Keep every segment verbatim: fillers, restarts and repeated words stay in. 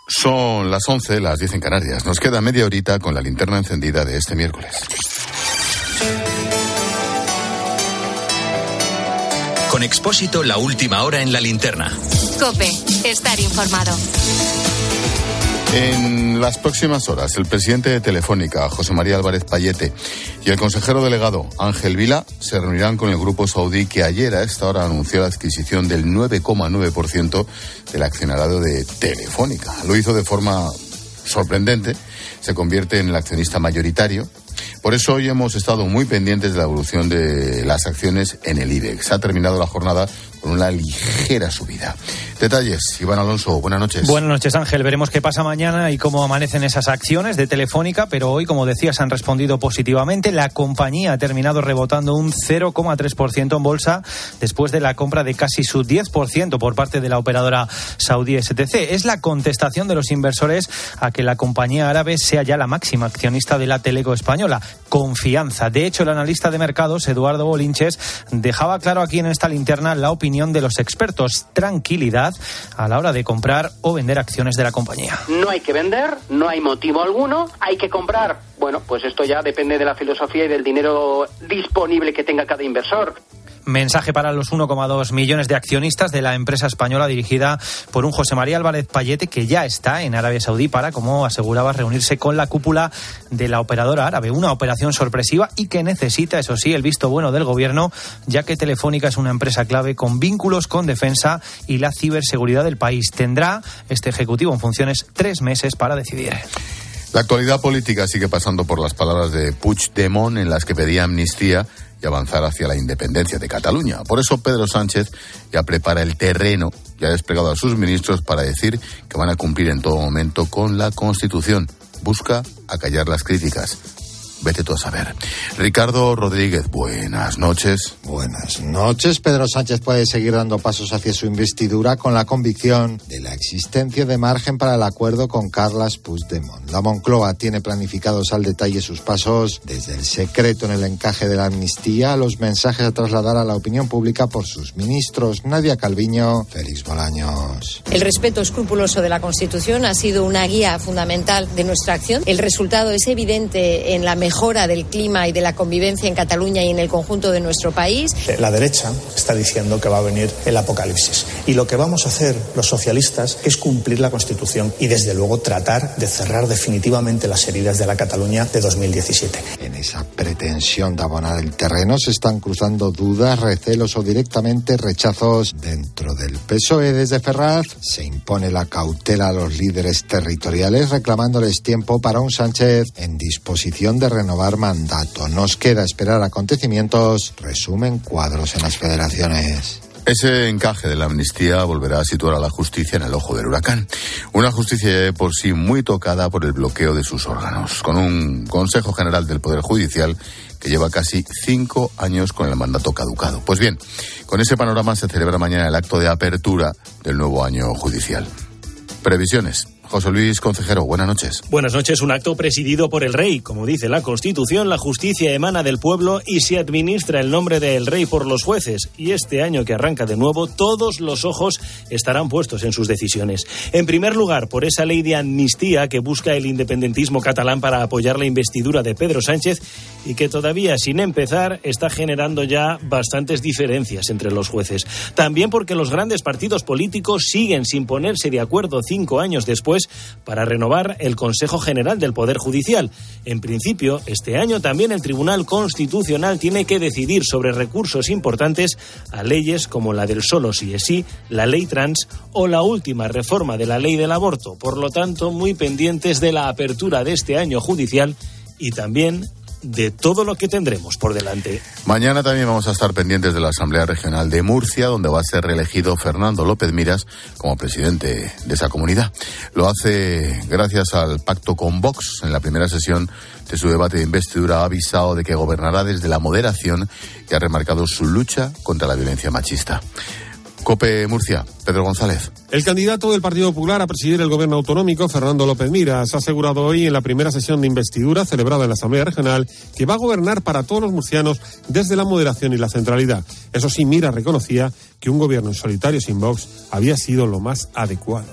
Son las once, las diez en Canarias. Nos queda media horita con la linterna encendida de este miércoles. Con Expósito, la última hora en la linterna. COPE, estar informado. En las próximas horas, el presidente de Telefónica, José María Álvarez Pallete, y el consejero delegado, Ángel Vila, se reunirán con el grupo saudí que ayer a esta hora anunció la adquisición del nueve coma nueve por ciento del accionariado de Telefónica. Lo hizo de forma sorprendente, se convierte en el accionista mayoritario. Por eso hoy hemos estado muy pendientes de la evolución de las acciones en el IBEX. Ha terminado la jornada con una ligera subida. Detalles, Iván Alonso, buenas noches. Buenas noches, Ángel. Veremos qué pasa mañana y cómo amanecen esas acciones de Telefónica, pero hoy, como decías, han respondido positivamente. La compañía ha terminado rebotando un cero coma tres por ciento en bolsa después de la compra de casi su diez por ciento por parte de la operadora saudí S T C. Es la contestación de los inversores a que la compañía árabe sea ya la máxima accionista de la teleco española. Confianza. De hecho, el analista de mercados, Eduardo Bolinches, dejaba claro aquí en esta linterna la opinión de los expertos. Tranquilidad a la hora de comprar o vender acciones de la compañía. No hay que vender, no hay motivo alguno, hay que comprar. Bueno, pues esto ya depende de la filosofía y del dinero disponible que tenga cada inversor. Mensaje para los uno coma dos millones de accionistas de la empresa española dirigida por un José María Álvarez Pallete que ya está en Arabia Saudí para, como aseguraba, reunirse con la cúpula de la operadora árabe. Una operación sorpresiva y que necesita, eso sí, el visto bueno del gobierno, ya que Telefónica es una empresa clave con vínculos con defensa y la ciberseguridad del país. Tendrá este ejecutivo en funciones tres meses para decidir. La actualidad política sigue pasando por las palabras de Puigdemont en las que pedía amnistía y avanzar hacia la independencia de Cataluña. Por eso Pedro Sánchez ya prepara el terreno y ha desplegado a sus ministros para decir que van a cumplir en todo momento con la Constitución. Busca acallar las críticas. Vete tú a saber. Ricardo Rodríguez, buenas noches. Buenas noches. Pedro Sánchez puede seguir dando pasos hacia su investidura con la convicción de la existencia de margen para el acuerdo con Carles Puigdemont. La Moncloa tiene planificados al detalle sus pasos, desde el secreto en el encaje de la amnistía a los mensajes a trasladar a la opinión pública por sus ministros Nadia Calviño, Félix Bolaños. El respeto escrupuloso de la Constitución ha sido una guía fundamental de nuestra acción. El resultado es evidente en la mejora del clima y de la convivencia en Cataluña y en el conjunto de nuestro país. La derecha está diciendo que va a venir el apocalipsis. Y lo que vamos a hacer los socialistas es cumplir la Constitución y, desde luego, tratar de cerrar definitivamente las heridas de la Cataluña de dos mil diecisiete. En esa pretensión de abonar el terreno se están cruzando dudas, recelos o directamente rechazos dentro del P S O E. Desde Ferraz se impone la cautela a los líderes territoriales, reclamándoles tiempo para un Sánchez en disposición de renovar mandato. Nos queda esperar acontecimientos. Resumen cuadros en las federaciones. Ese encaje de la amnistía volverá a situar a la justicia en el ojo del huracán. Una justicia de por sí muy tocada por el bloqueo de sus órganos, con un Consejo General del Poder Judicial que lleva casi cinco años con el mandato caducado. Pues bien, con ese panorama se celebra mañana el acto de apertura del nuevo año judicial. Previsiones. José Luis Concejero, buenas noches. Buenas noches. Un acto presidido por el rey. Como dice la Constitución, la justicia emana del pueblo y se administra el nombre del rey por los jueces. Y este año que arranca de nuevo, todos los ojos estarán puestos en sus decisiones. En primer lugar, por esa ley de amnistía que busca el independentismo catalán para apoyar la investidura de Pedro Sánchez y que todavía, sin empezar, está generando ya bastantes diferencias entre los jueces. También porque los grandes partidos políticos siguen sin ponerse de acuerdo cinco años después para renovar el Consejo General del Poder Judicial. En principio, este año también el Tribunal Constitucional tiene que decidir sobre recursos importantes a leyes como la del solo sí es sí, la ley trans o la última reforma de la ley del aborto. Por lo tanto, muy pendientes de la apertura de este año judicial y también de todo lo que tendremos por delante. Mañana también vamos a estar pendientes de la Asamblea Regional de Murcia, donde va a ser reelegido Fernando López Miras como presidente de esa comunidad. Lo hace gracias al pacto con Vox. En la primera sesión de su debate de investidura ha avisado de que gobernará desde la moderación y ha remarcado su lucha contra la violencia machista. COPE Murcia, Pedro González. El candidato del Partido Popular a presidir el gobierno autonómico, Fernando López Miras, ha asegurado hoy en la primera sesión de investidura celebrada en la Asamblea Regional que va a gobernar para todos los murcianos desde la moderación y la centralidad. Eso sí, Miras reconocía que un gobierno en solitario sin Vox había sido lo más adecuado.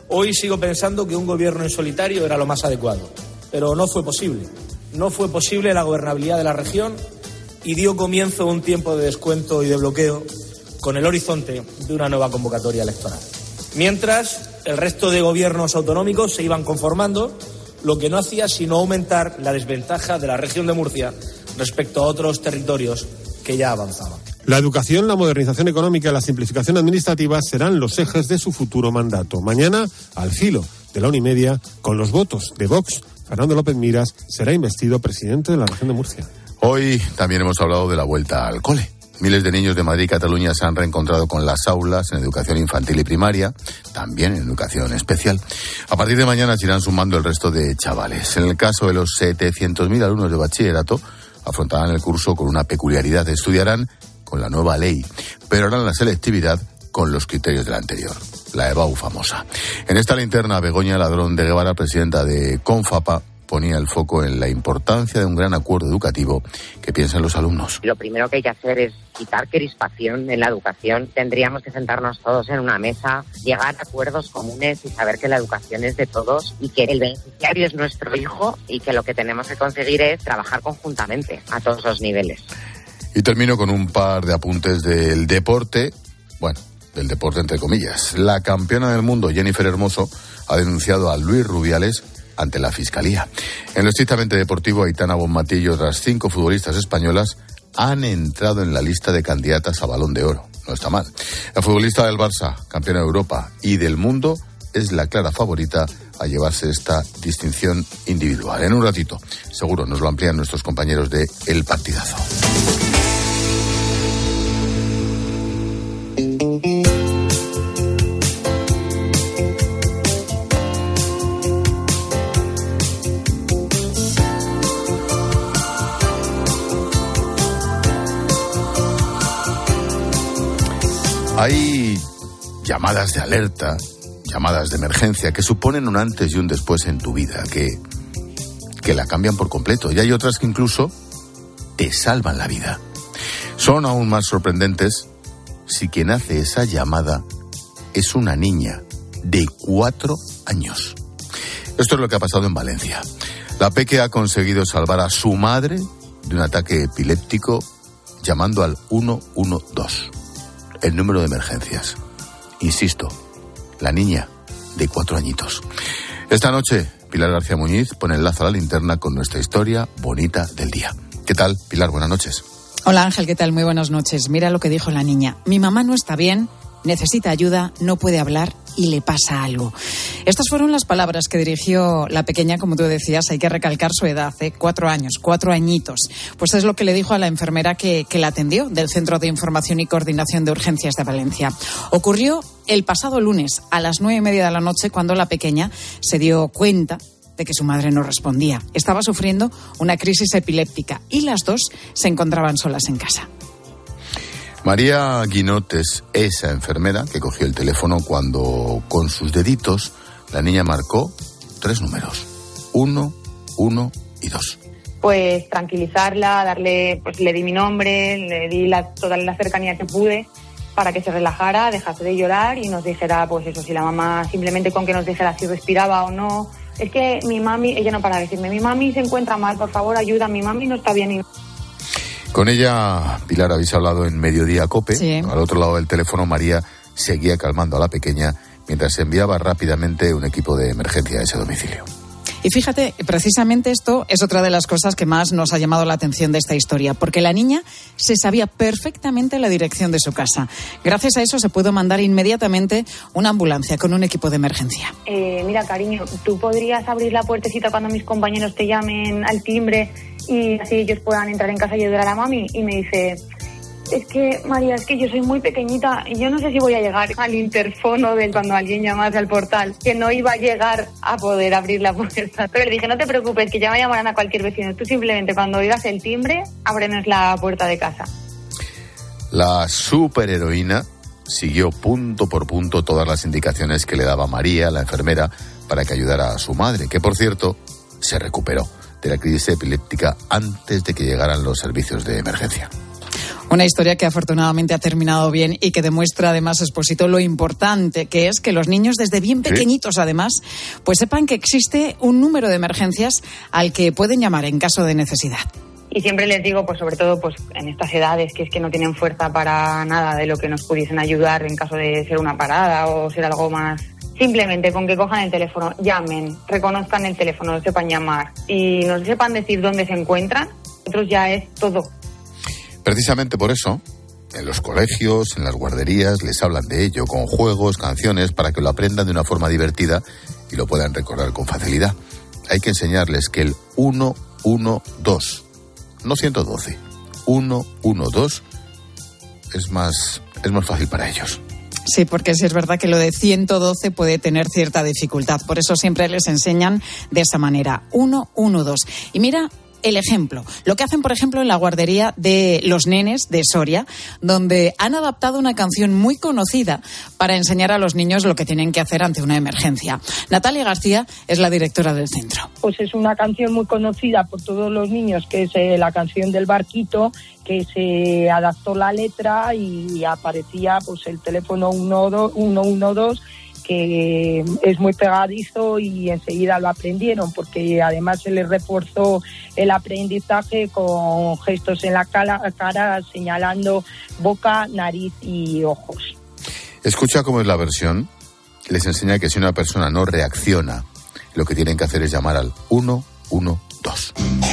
Hoy sigo pensando que un gobierno en solitario era lo más adecuado, pero no fue posible. No fue posible la gobernabilidad de la región y dio comienzo un tiempo de descuento y de bloqueo con el horizonte de una nueva convocatoria electoral. Mientras, el resto de gobiernos autonómicos se iban conformando, lo que no hacía sino aumentar la desventaja de la región de Murcia respecto a otros territorios que ya avanzaban. La educación, la modernización económica y la simplificación administrativa serán los ejes de su futuro mandato. Mañana, al filo de la una y media, con los votos de Vox, Fernando López Miras será investido presidente de la región de Murcia. Hoy también hemos hablado de la vuelta al cole. Miles de niños de Madrid y Cataluña se han reencontrado con las aulas en educación infantil y primaria, también en educación especial. A partir de mañana se irán sumando el resto de chavales. En el caso de los setecientos mil alumnos de bachillerato, afrontarán el curso con una peculiaridad. Estudiarán con la nueva ley, pero harán la selectividad con los criterios de la anterior, la EBAU famosa. En esta linterna, Begoña Ladrón de Guevara, presidenta de Confapa, ponía el foco en la importancia de un gran acuerdo educativo que piensan los alumnos. Lo primero que hay que hacer es quitar crispación en la educación. Tendríamos que sentarnos todos en una mesa, llegar a acuerdos comunes y saber que la educación es de todos y que el beneficiario es nuestro hijo y que lo que tenemos que conseguir es trabajar conjuntamente a todos los niveles. Y termino con un par de apuntes del deporte, bueno, del deporte entre comillas. La campeona del mundo, Jennifer Hermoso, ha denunciado a Luis Rubiales ante la Fiscalía. En lo estrictamente deportivo, Aitana Bonmatí y otras cinco futbolistas españolas han entrado en la lista de candidatas a Balón de Oro. No está mal. La futbolista del Barça, campeona de Europa y del mundo, es la clara favorita a llevarse esta distinción individual. En un ratito, seguro, nos lo amplían nuestros compañeros de El Partidazo. Hay llamadas de alerta, llamadas de emergencia que suponen un antes y un después en tu vida, que, que la cambian por completo. Y hay otras que incluso te salvan la vida. Son aún más sorprendentes si quien hace esa llamada es una niña de cuatro años. Esto es lo que ha pasado en Valencia. La peque ha conseguido salvar a su madre de un ataque epiléptico llamando al uno uno dos. El número de emergencias. Insisto, la niña de cuatro añitos. Esta noche, Pilar García Muñiz pone el lazo a la linterna con nuestra historia bonita del día. ¿Qué tal, Pilar? Buenas noches. Hola Ángel, ¿qué tal? Muy buenas noches. Mira lo que dijo la niña. Mi mamá no está bien, necesita ayuda, no puede hablar y le pasa algo. Estas fueron las palabras que dirigió la pequeña, como tú decías, hay que recalcar su edad, ¿eh? cuatro años, cuatro añitos. Pues es lo que le dijo a la enfermera que, que la atendió del Centro de Información y Coordinación de Urgencias de Valencia. Ocurrió el pasado lunes a las nueve y media de la noche cuando la pequeña se dio cuenta de que su madre no respondía. Estaba sufriendo una crisis epiléptica y las dos se encontraban solas en casa. María Guinot es esa enfermera que cogió el teléfono cuando con sus deditos la niña marcó tres números, uno, uno y dos. Pues tranquilizarla, darle, pues le di mi nombre, le di la, toda la cercanía que pude para que se relajara, dejase de llorar y nos dijera, pues eso, si la mamá simplemente con que nos dijera si respiraba o no. Es que mi mami, ella no para de decirme, mi mami se encuentra mal, por favor ayuda, mi mami no está bien. Y... Con ella, Pilar, habéis hablado en Mediodía Cope. Sí. Al otro lado del teléfono, María seguía calmando a la pequeña mientras se enviaba rápidamente un equipo de emergencia a ese domicilio. Y fíjate, precisamente esto es otra de las cosas que más nos ha llamado la atención de esta historia, porque la niña se sabía perfectamente la dirección de su casa. Gracias a eso se pudo mandar inmediatamente una ambulancia con un equipo de emergencia. Eh, mira, cariño, ¿tú podrías abrir la puertecita cuando mis compañeros te llamen al timbre y así ellos puedan entrar en casa y ayudar a la mami? Y me dice... Es que, María, es que yo soy muy pequeñita y yo no sé si voy a llegar al interfono de cuando alguien llamase al portal, que no iba a llegar a poder abrir la puerta. Pero le dije, no te preocupes, que ya me llamarán a cualquier vecino. Tú simplemente cuando oigas el timbre, ábrenos la puerta de casa. La superheroína siguió punto por punto todas las indicaciones que le daba María, la enfermera, para que ayudara a su madre, que por cierto, se recuperó de la crisis epiléptica antes de que llegaran los servicios de emergencia. Una historia que afortunadamente ha terminado bien y que demuestra además, Expósito, lo importante que es que los niños desde bien pequeñitos ¿Sí? además, pues sepan que existe un número de emergencias al que pueden llamar en caso de necesidad. Y siempre les digo, pues sobre todo pues en estas edades, que es que no tienen fuerza para nada de lo que nos pudiesen ayudar en caso de ser una parada o ser algo más. Simplemente con que cojan el teléfono, llamen, reconozcan el teléfono, lo sepan llamar y nos sepan decir dónde se encuentran, nosotros ya es todo. Precisamente por eso, en los colegios, en las guarderías, les hablan de ello con juegos, canciones, para que lo aprendan de una forma divertida y lo puedan recordar con facilidad. Hay que enseñarles que el uno uno dos, no ciento doce, uno uno dos es más, es más fácil para ellos. Sí, porque sí es verdad que lo de ciento doce puede tener cierta dificultad. Por eso siempre les enseñan de esa manera, uno uno dos. Y mira el ejemplo, lo que hacen, por ejemplo, en la guardería de los nenes de Soria, donde han adaptado una canción muy conocida para enseñar a los niños lo que tienen que hacer ante una emergencia. Natalia García es la directora del centro. Pues es una canción muy conocida por todos los niños, que es eh, la canción del barquito, que se adaptó la letra y aparecía pues el teléfono uno uno dos, que es muy pegadizo y enseguida lo aprendieron, porque además se les reforzó el aprendizaje con gestos en la cara, cara señalando boca, nariz y ojos. Escucha cómo es la versión. Les enseña que si una persona no reacciona, lo que tienen que hacer es llamar al uno uno dos.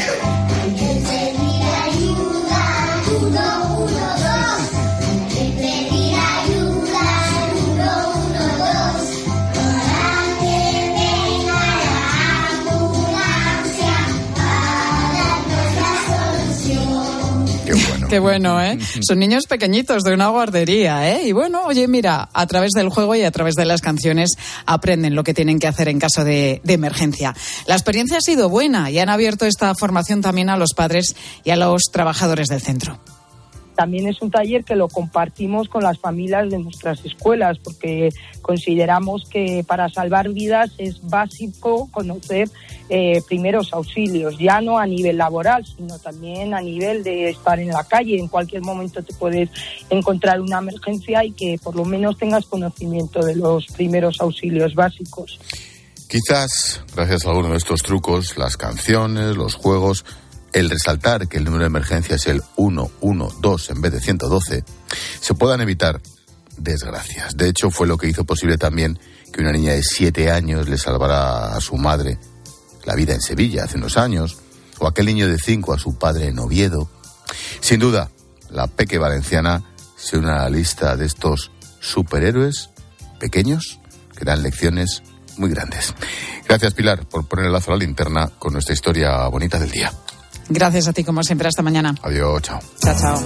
Qué bueno, ¿eh? Son niños pequeñitos de una guardería, ¿eh? Y bueno, oye, mira, a través del juego y a través de las canciones aprenden lo que tienen que hacer en caso de, de emergencia. La experiencia ha sido buena y han abierto esta formación también a los padres y a los trabajadores del centro. También es un taller que lo compartimos con las familias de nuestras escuelas, porque consideramos que para salvar vidas es básico conocer eh, primeros auxilios, ya no a nivel laboral, sino también a nivel de estar en la calle. En cualquier momento te puedes encontrar una emergencia y que por lo menos tengas conocimiento de los primeros auxilios básicos. Quizás, gracias a alguno de estos trucos, las canciones, los juegos, el resaltar que el número de emergencia es el uno uno dos en vez de ciento doce, se puedan evitar desgracias. De hecho, fue lo que hizo posible también que una niña de siete años le salvara a su madre la vida en Sevilla hace unos años, o aquel niño de cinco a su padre en Oviedo. Sin duda, la Peque Valenciana se une a la lista de estos superhéroes pequeños que dan lecciones muy grandes. Gracias, Pilar, por poner el lazo a la linterna con nuestra historia bonita del día. Gracias a ti, como siempre. Hasta mañana. Adiós, chao. Chao, chao.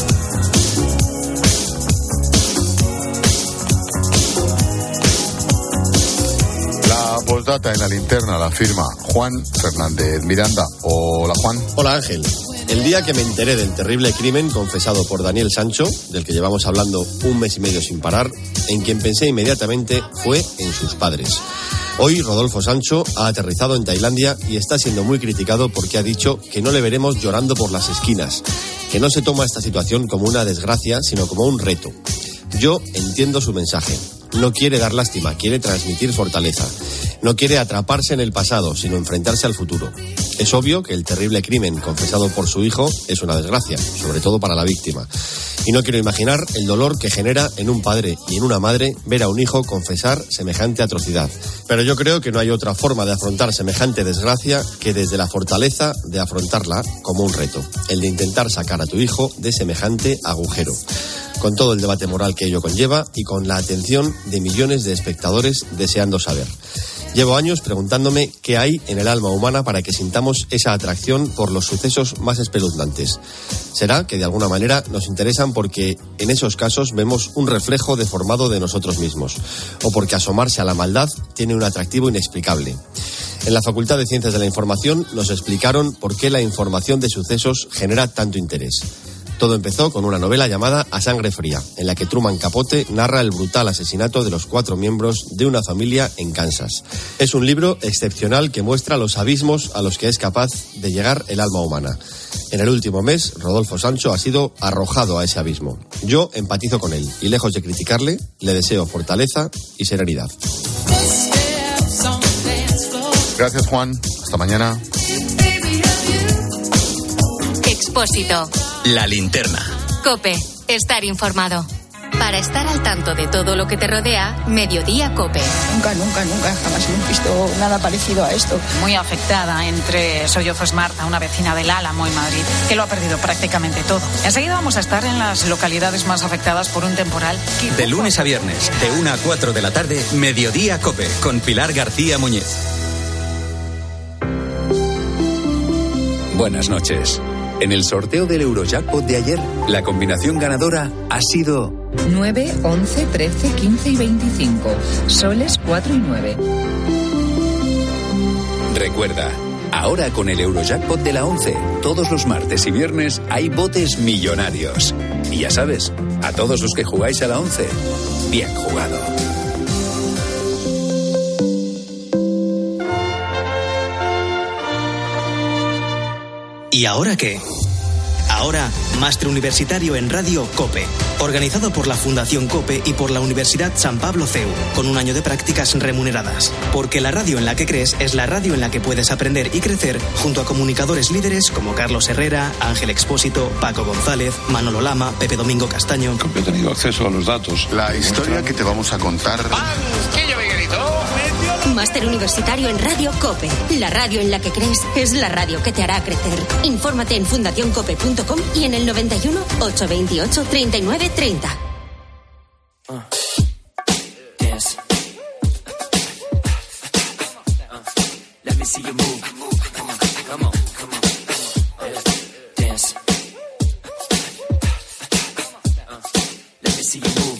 La postdata en la linterna la firma Juan Fernández Miranda. Hola, Juan. Hola, Ángel. El día que me enteré del terrible crimen confesado por Daniel Sancho, del que llevamos hablando un mes y medio sin parar, en quien pensé inmediatamente fue en sus padres. Hoy Rodolfo Sancho ha aterrizado en Tailandia y está siendo muy criticado porque ha dicho que no le veremos llorando por las esquinas, que no se toma esta situación como una desgracia, sino como un reto. Yo entiendo su mensaje. No quiere dar lástima, quiere transmitir fortaleza. No quiere atraparse en el pasado, sino enfrentarse al futuro. Es obvio que el terrible crimen confesado por su hijo es una desgracia, sobre todo para la víctima. Y no quiero imaginar el dolor que genera en un padre y en una madre ver a un hijo confesar semejante atrocidad. Pero yo creo que no hay otra forma de afrontar semejante desgracia que desde la fortaleza de afrontarla como un reto, el de intentar sacar a tu hijo de semejante agujero, con todo el debate moral que ello conlleva y con la atención de millones de espectadores deseando saber. Llevo años preguntándome qué hay en el alma humana para que sintamos esa atracción por los sucesos más espeluznantes. ¿Será que de alguna manera nos interesan porque en esos casos vemos un reflejo deformado de nosotros mismos? ¿O porque asomarse a la maldad tiene un atractivo inexplicable? En la Facultad de Ciencias de la Información nos explicaron por qué la información de sucesos genera tanto interés. Todo empezó con una novela llamada A Sangre Fría, en la que Truman Capote narra el brutal asesinato de los cuatro miembros de una familia en Kansas. Es un libro excepcional que muestra los abismos a los que es capaz de llegar el alma humana. En el último mes, Rodolfo Sancho ha sido arrojado a ese abismo. Yo empatizo con él y, lejos de criticarle, le deseo fortaleza y serenidad. Gracias, Juan. Hasta mañana. Expósito. La linterna. COPE. Estar informado. Para estar al tanto de todo lo que te rodea, Mediodía COPE. Nunca, nunca, nunca, jamás hemos visto nada parecido a esto. Muy afectada entre sollozos Marta, una vecina del Álamo en Madrid, que lo ha perdido prácticamente todo. Enseguida vamos a estar en las localidades más afectadas por un temporal. De lunes a viernes, de una a cuatro de la tarde, Mediodía COPE, con Pilar García Muñiz. Buenas noches. En el sorteo del Eurojackpot de ayer, la combinación ganadora ha sido nueve, once, trece, quince y veinticinco. Soles cuatro y nueve. Recuerda, ahora con el Eurojackpot de la once, todos los martes y viernes hay botes millonarios. Y ya sabes, a todos los que jugáis a la once, bien jugado. ¿Y ahora qué? Ahora, Máster Universitario en Radio COPE, organizado por la Fundación COPE y por la Universidad San Pablo C E U, con un año de prácticas remuneradas. Porque la radio en la que crees es la radio en la que puedes aprender y crecer junto a comunicadores líderes como Carlos Herrera, Ángel Expósito, Paco González, Manolo Lama, Pepe Domingo Castaño. Yo he tenido acceso a los datos. La historia que te vamos a contar. ¡Banquillo, Miguelito! Máster Universitario en Radio COPE. La radio en la que crees es la radio que te hará crecer. Infórmate en fundación cope punto com y en el noventa y uno, ochocientos veintiocho, treinta y nueve treinta. Uh, dance. Uh, let me see you move. Come on, come on, come on. Uh, dance. Uh, let me see you move.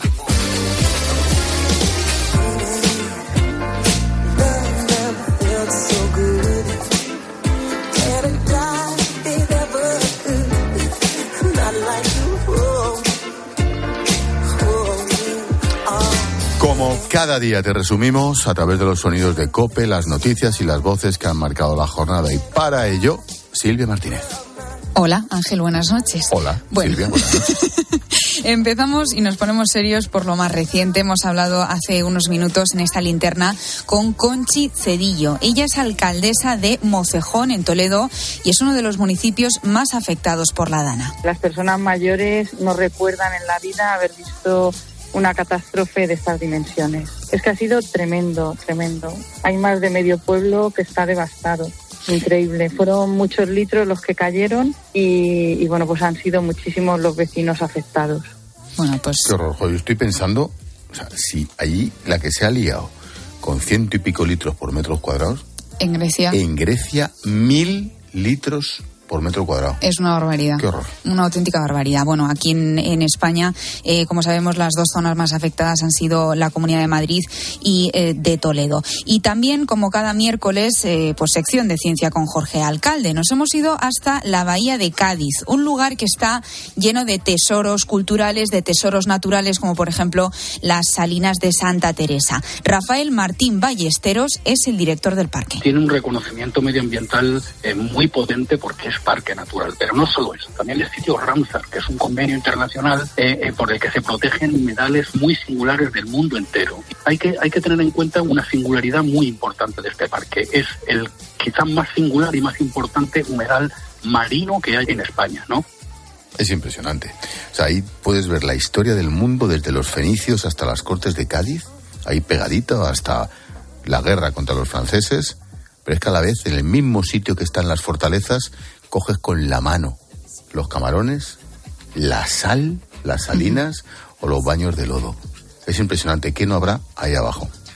Como cada día te resumimos a través de los sonidos de COPE, las noticias y las voces que han marcado la jornada. Y para ello, Silvia Martínez. Hola, Ángel, buenas noches. Hola, bueno. Silvia, buenas noches. Empezamos y nos ponemos serios por lo más reciente. Hemos hablado hace unos minutos en esta linterna con Conchi Cedillo. Ella es alcaldesa de Mocejón, en Toledo, y es uno de los municipios más afectados por la Dana. Las personas mayores no recuerdan en la vida haber visto una catástrofe de estas dimensiones. Es que ha sido tremendo, tremendo. Hay más de medio pueblo que está devastado. Increíble. Fueron muchos litros los que cayeron y, y bueno, pues han sido muchísimos los vecinos afectados. Bueno, pues... Qué horror. Yo estoy pensando, o sea, si allí la que se ha liado con ciento y pico litros por metros cuadrados... En Grecia. En Grecia, mil litros por metro cuadrado. Es una barbaridad. Qué horror. Una auténtica barbaridad. Bueno, aquí en, en España, eh, como sabemos, las dos zonas más afectadas han sido la Comunidad de Madrid y eh, de Toledo. Y también, como cada miércoles, eh, pues sección de ciencia con Jorge Alcalde. Nos hemos ido hasta la Bahía de Cádiz, un lugar que está lleno de tesoros culturales, de tesoros naturales, como por ejemplo las salinas de Santa Teresa. Rafael Martín Ballesteros es el director del parque. Tiene un reconocimiento medioambiental eh, muy potente porque es parque natural, pero no solo eso, también el sitio Ramsar, que es un convenio internacional eh, eh, por el que se protegen humedales muy singulares del mundo entero. Hay que, hay que tener en cuenta una singularidad muy importante de este parque. Es el quizás más singular y más importante humedal marino que hay en España, ¿no? Es impresionante. O sea, ahí puedes ver la historia del mundo desde los fenicios hasta las Cortes de Cádiz, ahí pegadito hasta la guerra contra los franceses, pero es que a la vez en el mismo sitio que están las fortalezas coges con la mano los camarones, la sal, las salinas o los baños de lodo. Es impresionante. ¿Qué no habrá ahí abajo?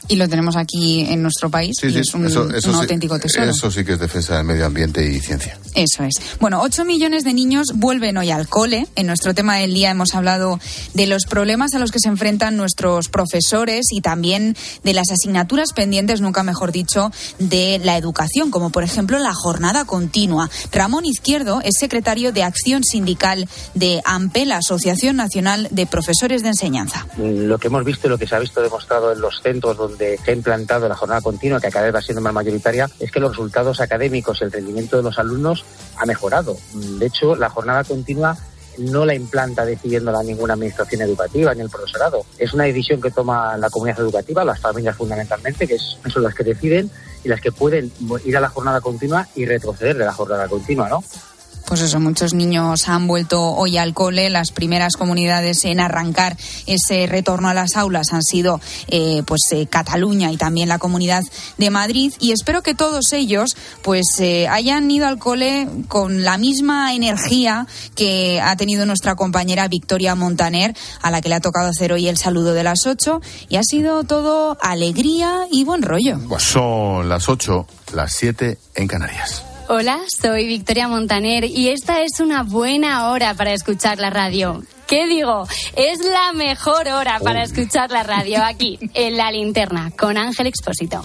Y lo tenemos aquí en nuestro país, sí, y sí, es un, eso, eso un sí, auténtico tesoro. Eso sí que es defensa del medio ambiente y ciencia. Eso es. Bueno, ocho millones de niños vuelven hoy al cole. En nuestro tema del día hemos hablado de los problemas a los que se enfrentan nuestros profesores y también de las asignaturas pendientes, nunca mejor dicho, de la educación, como por ejemplo la jornada continua. Ramón Izquierdo es secretario de Acción Sindical de AMPE, la Asociación Nacional de Profesores de Enseñanza. Lo que hemos visto y lo que se ha visto demostrado en los centros donde se ha implantado la jornada continua, que cada vez va siendo más mayoritaria, es que los resultados académicos y el rendimiento de los alumnos ha mejorado. De hecho, la jornada continua no la implanta decidiéndola ninguna administración educativa ni el profesorado. Es una decisión que toma la comunidad educativa, las familias fundamentalmente, que son las que deciden y las que pueden ir a la jornada continua y retroceder de la jornada continua, ¿no? Pues eso, muchos niños han vuelto hoy al cole. Las primeras comunidades en arrancar ese retorno a las aulas han sido eh, pues eh, Cataluña y también la Comunidad de Madrid. Y espero que todos ellos pues eh, hayan ido al cole con la misma energía que ha tenido nuestra compañera Victoria Montaner, a la que le ha tocado hacer hoy el saludo de las ocho. Y ha sido todo alegría y buen rollo. Son las ocho, las siete en Canarias. Hola, soy Victoria Montaner y esta es una buena hora para escuchar la radio. ¿Qué digo? Es la mejor hora para escuchar la radio aquí, en La Linterna, con Ángel Expósito.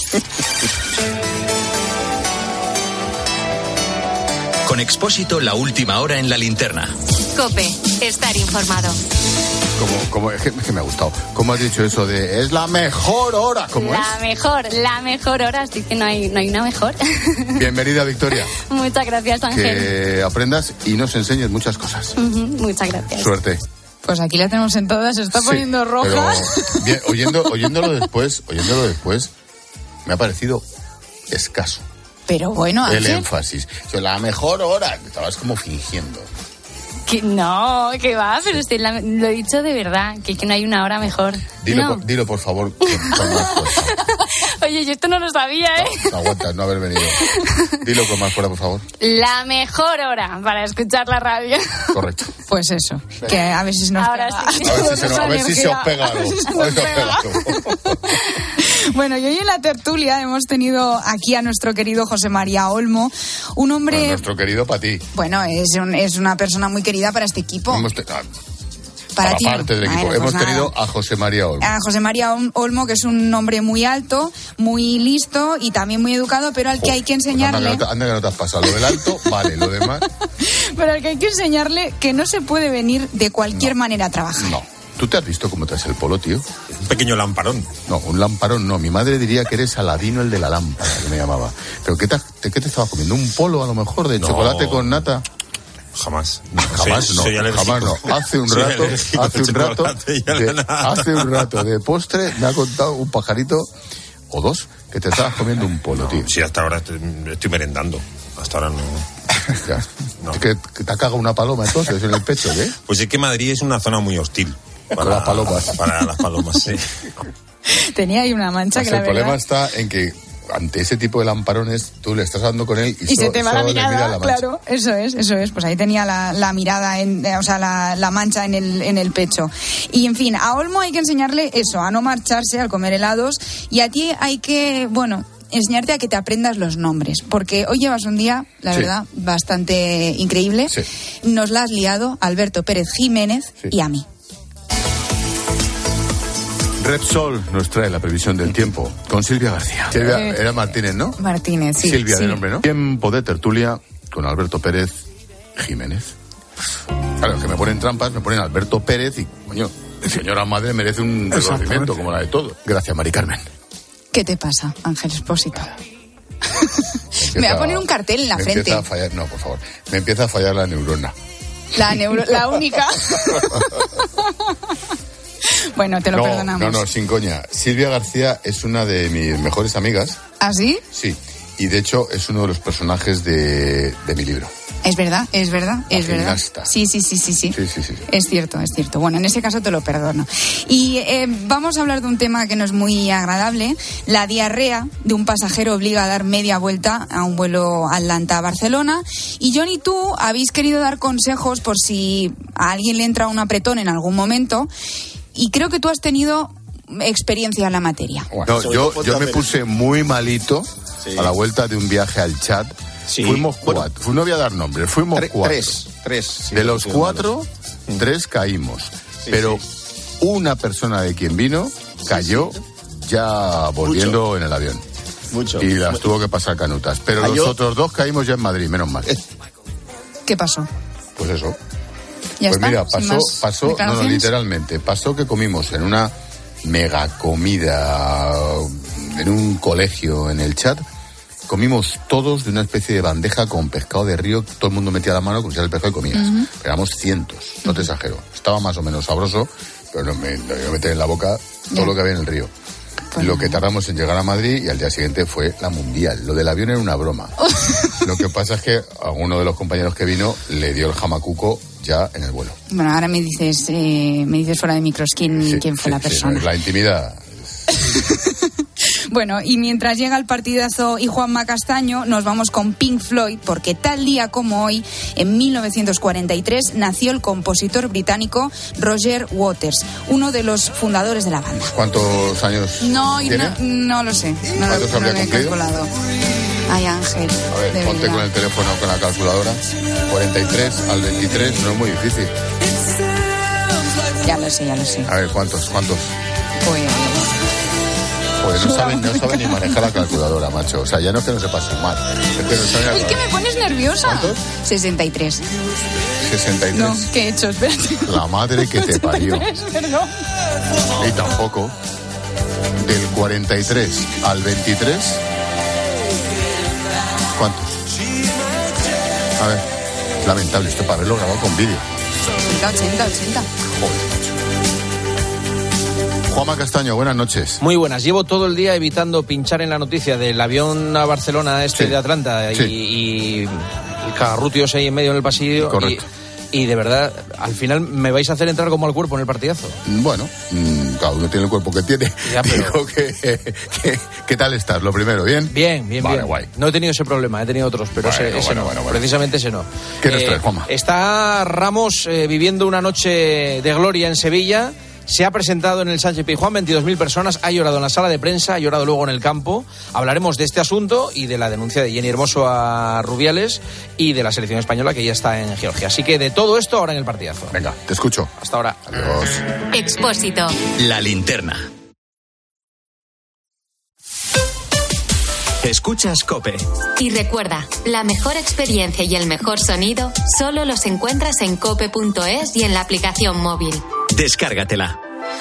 Con Expósito, la última hora en La Linterna. COPE, estar informado. Como, como, es, que, es que me ha gustado. ¿Cómo has dicho eso de es la mejor hora? ¿Cómo la es? mejor, la mejor hora, así que no hay, no hay una mejor. Bienvenida, Victoria. Muchas gracias, Ángel. Que aprendas y nos enseñes muchas cosas. Uh-huh, muchas gracias. Suerte. Pues aquí la tenemos en todas, se está sí, poniendo roja. Pero, bien, oyendo, oyéndolo después, oyéndolo después, me ha parecido escaso. Pero bueno, el Ángel, énfasis. O sea, la mejor hora. Estabas como fingiendo. Que no, que va, pero si la, lo he dicho de verdad, que, que no hay una hora mejor. Dilo, no. por, dilo por favor. Con, con más fuerza. Oye, yo esto no lo sabía, ¿eh? No, no aguantas no haber venido. Dilo con más fuerza, por favor. La mejor hora para escuchar la radio. Correcto. Pues eso, que a ver si se nos Ahora pega. sí. A ver si se, no, a ver si se os pega algo. A ver si se os pega algo. Bueno, y hoy en la tertulia hemos tenido aquí a nuestro querido José María Olmo, un hombre... Bueno, nuestro querido para ti. Bueno, es, un, es una persona muy querida para este equipo. Hemos te... Para, para ti. parte del equipo. Vale, hemos pues tenido a José María Olmo. A José María Olmo, que es un hombre muy alto, muy listo y también muy educado, pero al que oh, hay que enseñarle... Pues anda, que no te, anda que no te has pasado. Lo del alto, vale, lo demás... Pero al que hay que enseñarle que no se puede venir de cualquier no, manera a trabajar. No. ¿Tú te has visto cómo traes el polo, tío? Un pequeño lamparón. No, un lamparón no. Mi madre diría que eres Aladino, el de la lámpara, que me llamaba. ¿Pero qué te, qué te estabas comiendo? ¿Un polo, a lo mejor, de no. chocolate con nata? Jamás. No, jamás soy, no. Soy jamás no. Hace un rato, hace un rato, de, hace un rato de postre me ha contado un pajarito o dos que te estabas comiendo un polo, no, tío. Sí, hasta ahora estoy, estoy merendando. Hasta ahora no. Ya. No. ¿Que, que te ha cagado una paloma entonces en el pecho, ¿eh? Pues es que Madrid es una zona muy hostil. Para las palomas. Para las palomas, sí. Tenía ahí una mancha pues que la el verdad... problema está en que ante ese tipo de lamparones tú le estás dando con él y, y so, se te va la mirada, mira la claro, eso es, eso es, pues ahí tenía la, la mirada, en, o sea, la, la mancha en el, en el pecho. Y en fin, a Olmo hay que enseñarle eso, a no marcharse al comer helados, y a ti hay que, bueno... enseñarte a que te aprendas los nombres, porque hoy llevas un día, la sí. verdad, bastante increíble. Sí. Nos la has liado Alberto Pérez Jiménez sí. y a mí. Repsol nos trae la previsión del tiempo con Silvia García. Silvia, eh, era Martínez, ¿no? Martínez, sí. Silvia sí. de nombre, ¿no? Tiempo de tertulia con Alberto Pérez Jiménez. Claro, que me ponen trampas, me ponen Alberto Pérez y, coño, señora madre merece un reconocimiento como la de todo. Gracias, Mari Carmen. ¿Qué te pasa, Ángel Expósito? Me, me va a poner un cartel en la me frente. Empieza a fallar, no, por favor. Me empieza a fallar la neurona. La neuro, la única. Bueno, te lo no, perdonamos. No, no, sin coña. Silvia García es una de mis mejores amigas. ¿Ah, sí? Sí. Y de hecho es uno de los personajes de, de mi libro. Es verdad, es verdad, la es gimnasta. verdad. Sí, sí, sí, sí, sí. Sí, sí, sí, sí. Es cierto, es cierto. Bueno, en ese caso te lo perdono. Y eh, vamos a hablar de un tema que no es muy agradable. La diarrea de un pasajero obliga a dar media vuelta a un vuelo Atlanta-Barcelona. Y John y tú habéis querido dar consejos por si a alguien le entra un apretón en algún momento. Y creo que tú has tenido experiencia en la materia. Bueno, yo, yo me puse muy malito sí. a la vuelta de un viaje al Chad. Sí. Fuimos cuatro, bueno, no voy a dar nombres, fuimos tre- cuatro. Tres, tres. Sí, de los cuatro, sí. tres caímos. Sí, pero sí. una persona de quien vino cayó sí, sí. ya volviendo Mucho. en el avión. Mucho. Y las tuvo que pasar canutas. Pero los otros dos caímos ya en Madrid, menos mal. ¿Qué pasó? Pues eso. ¿Ya pues está? mira, pasó, pasó, no, no, literalmente, pasó que comimos en una mega comida en un colegio en el Chad. Comimos todos de una especie de bandeja con pescado de río. Todo el mundo metía la mano, cogía el pescado y comías. Uh-huh. Éramos cientos, no te exagero. Estaba más o menos sabroso, pero no me, no me meter en la boca todo yeah. lo que había en el río. Pues lo que tardamos en llegar a Madrid y al día siguiente fue la mundial. Lo del avión era una broma. Lo que pasa es que a uno de los compañeros que vino le dio el jamacuco ya en el vuelo. Bueno, ahora me dices, eh, me dices fuera de microskin sí, quién fue sí, la persona. Sí, la intimidad. Bueno, y mientras llega el partidazo y Juanma Castaño, nos vamos con Pink Floyd, porque tal día como hoy, en mil novecientos cuarenta y tres, nació el compositor británico Roger Waters, uno de los fundadores de la banda. ¿Cuántos años no, tiene? No, no lo sé. No ¿Cuántos lo, habría no lo he calculado. Ay, Ángel. A ver, ponte verdad. con el teléfono, con la calculadora. cuarenta y tres al veintitrés, no es muy difícil. Ya lo sé, ya lo sé. A ver, ¿cuántos? ¿Cuántos? Pues... Pues no saben, no saben ni manejar la calculadora, macho. O sea, ya no es que no sepa sumar. Es que, no saben es que me pones nerviosa. ¿Cuántos? sesenta y tres. sesenta y tres. No, ¿qué he hecho? Espérate. La madre que te parió. Perdón. Y tampoco. Del cuarenta y tres al veintitrés. ¿Cuántos? A ver. Lamentable esto para haberlo grabado con vídeo. ochenta, ochenta. Joder. Juanma Castaño, buenas noches. Muy buenas. Llevo todo el día evitando pinchar en la noticia del avión a Barcelona este sí. de Atlanta sí. y, y el cagarrutios ahí en medio en el pasillo. Correcto. Y, y de verdad, al final me vais a hacer entrar como al cuerpo en el partidazo. Bueno, cada uno tiene el cuerpo que tiene. Ya, pero... Digo que, que, ¿qué tal estás? Lo primero, ¿bien? Bien, bien, vale, bien. Guay. No he tenido ese problema, he tenido otros, pero bueno, ese, ese bueno, no. Bueno, bueno. Precisamente ese no. ¿Qué nos traes, Juanma? Está Ramos eh, viviendo una noche de gloria en Sevilla. Se ha presentado en el Sánchez Pizjuán, veintidós mil personas, ha llorado en la sala de prensa, ha llorado luego en el campo. Hablaremos de este asunto y de la denuncia de Jenny Hermoso a Rubiales y de la selección española que ya está en Georgia. Así que de todo esto ahora en el partidazo. Venga, te escucho. Hasta ahora. Adiós. Expósito. La linterna. Escuchas COPE. Y recuerda, la mejor experiencia y el mejor sonido solo los encuentras en cope punto es y en la aplicación móvil. Descárgatela.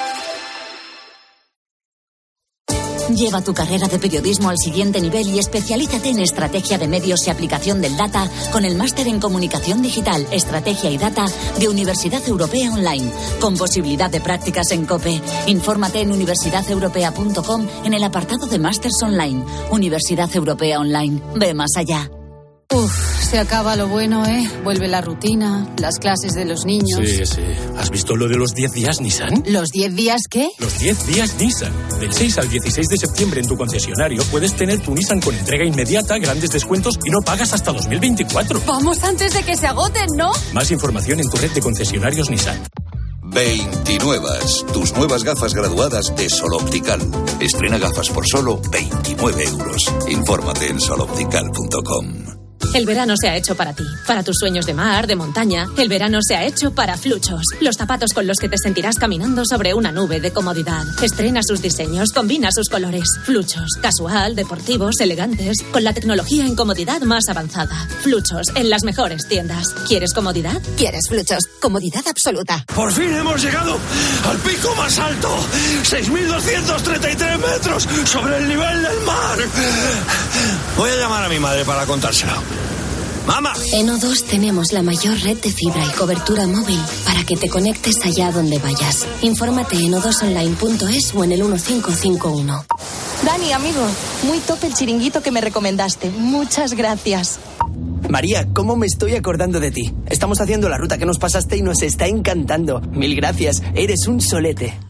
Lleva tu carrera de periodismo al siguiente nivel y especialízate en estrategia de medios y aplicación del data con el máster en comunicación digital, estrategia y data de Universidad Europea Online, con posibilidad de prácticas en COPE. Infórmate en universidad europea punto com en el apartado de másters online. Universidad Europea Online. Ve más allá. Uf, se acaba lo bueno, ¿eh? Vuelve la rutina, las clases de los niños. Sí, sí. ¿Has visto lo de los diez días Nissan? ¿Los diez días qué? Los diez días Nissan. Del seis al dieciséis de septiembre en tu concesionario puedes tener tu Nissan con entrega inmediata, grandes descuentos y no pagas hasta dos mil veinticuatro. Vamos antes de que se agoten, ¿no? Más información en tu red de concesionarios Nissan. veintinuevas, tus nuevas gafas graduadas de Sol Optical. Estrena gafas por solo veintinueve euros. Infórmate en sol optical punto com. El verano se ha hecho para ti, para tus sueños de mar, de montaña. El verano se ha hecho para Fluchos, los zapatos con los que te sentirás caminando sobre una nube de comodidad. Estrena sus diseños, combina sus colores. Fluchos, casual, deportivos, elegantes, con la tecnología en comodidad más avanzada. Fluchos, en las mejores tiendas. ¿Quieres comodidad? ¿Quieres Fluchos? Comodidad absoluta. Por fin hemos llegado al pico más alto, seis mil doscientos treinta y tres metros sobre el nivel del mar. Voy a llamar a mi madre para contárselo. ¡Mamá! En O dos tenemos la mayor red de fibra y cobertura móvil para que te conectes allá donde vayas. Infórmate en o dos online punto es o en el uno cinco cinco uno. Dani, amigo, muy top el chiringuito que me recomendaste. Muchas gracias. María, ¿cómo me estoy acordando de ti? Estamos haciendo la ruta que nos pasaste y nos está encantando. Mil gracias, eres un solete.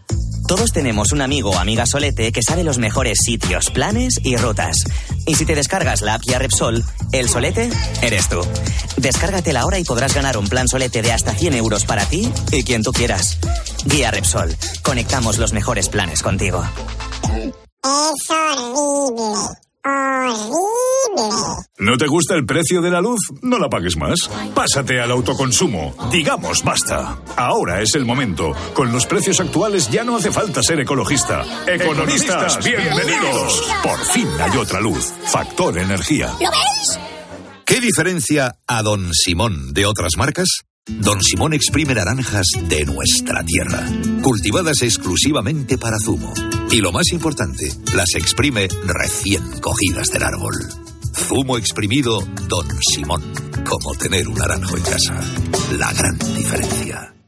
Todos tenemos un amigo o amiga solete que sabe los mejores sitios, planes y rutas. Y si te descargas la app Guía Repsol, el solete eres tú. Descárgatela ahora y podrás ganar un plan solete de hasta cien euros para ti y quien tú quieras. Guía Repsol. Conectamos los mejores planes contigo. Es horrible. Horrible. ¿No te gusta el precio de la luz? No la pagues más. Pásate al autoconsumo. Digamos basta. Ahora es el momento. Con los precios actuales ya no hace falta ser ecologista. Economistas, bienvenidos. Por fin hay otra luz. Factor Energía. ¿Lo veis? ¿Qué diferencia a Don Simón de otras marcas? Don Simón exprime naranjas de nuestra tierra, cultivadas exclusivamente para zumo. Y lo más importante, las exprime recién cogidas del árbol. Zumo exprimido Don Simón, como tener un naranjo en casa. La gran diferencia.